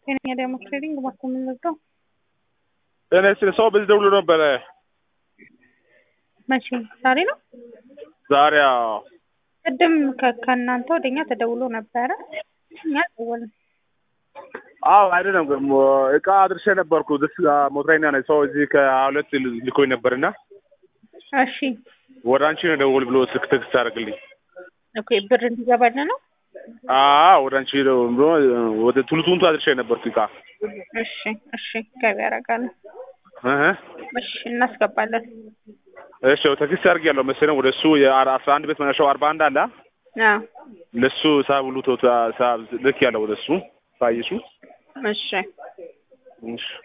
እኔ ደግሞ ትሬዲንግ ማቆም ነው። እኔ ሰው በዚህ ደውሎ ነበር። መቼ? ዛሬ ነው። ዛሬ ቅድም ከእናንተ ወደኛ ተደውሎ ነበረ። እኛ ደወልን። አዎ አይደለም ግን እቃ አድርሼ ነበርኩ። ደስ ሞትረኛ ነኝ። ሰው እዚህ ከሁለት ልኮኝ ነበርና እሺ ወደ አንቺ ነው ደውል ብሎ ስልክ ቴክስት አደረግልኝ። ኦኬ ብር እንዲገባል ነው። ወደ አንቺ ነው ብሎ ወደ ቱሉቱንቱ አድርሼ ነበርኩ እቃ። እሺ ገቢ ያደርጋል። እሺ እናስገባለን። እሺ ቴክስት አድርጌያለሁ መሰለኝ ወደ እሱ የ11 ቤት መነሻው 41 አለ። ለሱ ሳብሉ ልክ ያለው ወደ እሱ ታይሱ። እሺ